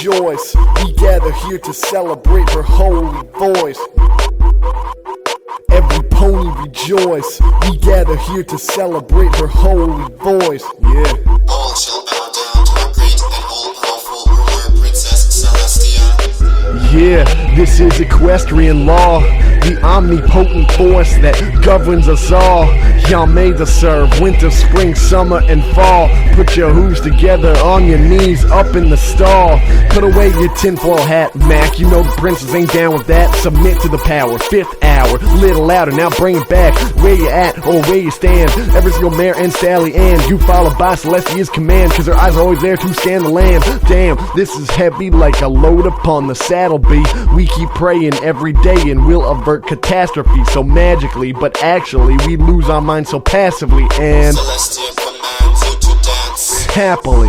rejoice. We gather here to celebrate her holy voice. Every pony rejoice. We gather here to celebrate her holy voice. Yeah. All shall bow down to our great and all-powerful ruler, Princess Celestia. Yeah, this is equestrian law, the omnipotent force that governs us all. Y'all made to serve winter, spring, summer, and fall. Put your hooves together on your knees up in the stall. Put away your tinfoil hat, Mac. You know the princess ain't down with that. Submit to the power. 5th hour, little louder. Now bring it back. Where you at or where you stand. Every single mare and Sally Ann. You followed by Celestia's command, cause her eyes are always there to scan the land. Damn, this is heavy like a load upon the saddle bee. We keep praying every day and we'll avert catastrophe so magically, but actually we lose our mind so passively and Celestia commands you to dance. happily.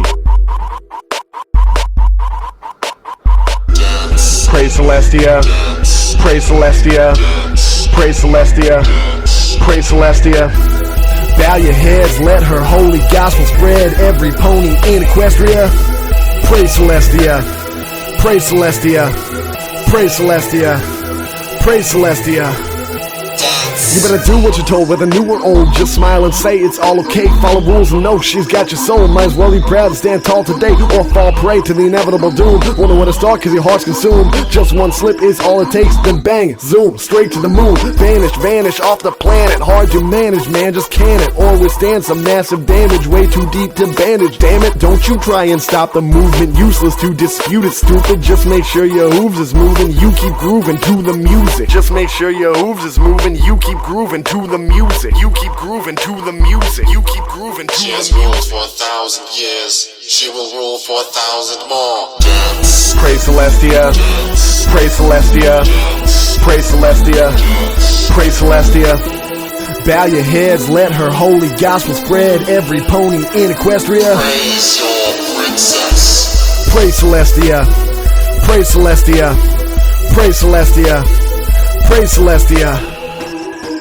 Dance. Praise Celestia, Dance. praise Celestia, Dance. praise Celestia, Dance. praise Celestia. Bow your heads, let her holy gospel spread. Every pony in Equestria. Praise Celestia, praise Celestia, praise Celestia, praise Celestia. You better do what you're told, whether new or old. Just smile and say it's all okay. Follow rules and know she's got your soul. Might as well be proud to stand tall today or fall prey to the inevitable doom. Wonder when to start cause your heart's consumed. Just one slip is all it takes, then bang, zoom, straight to the moon. Vanish off the planet. Hard to manage, man, just can it. Or withstand some massive damage, way too deep to bandage. Damn it, don't you try and stop the movement. Useless to dispute it, stupid. Just make sure your hooves is moving. You keep grooving to the music. Just make sure your hooves is moving. You keep grooving to the music. You keep grooving to the music. You keep grooving to She has the ruled music. for 1,000 years. She will rule for 1,000 more. Dance. Praise Celestia, Dance. praise Celestia, Dance. praise Celestia, Dance. praise Celestia. Bow your heads, let her holy gospel spread. Every pony in Equestria. Praise your princess. Praise Celestia, praise Celestia, praise Celestia, praise Celestia.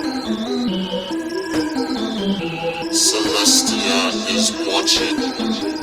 Celestia is watching.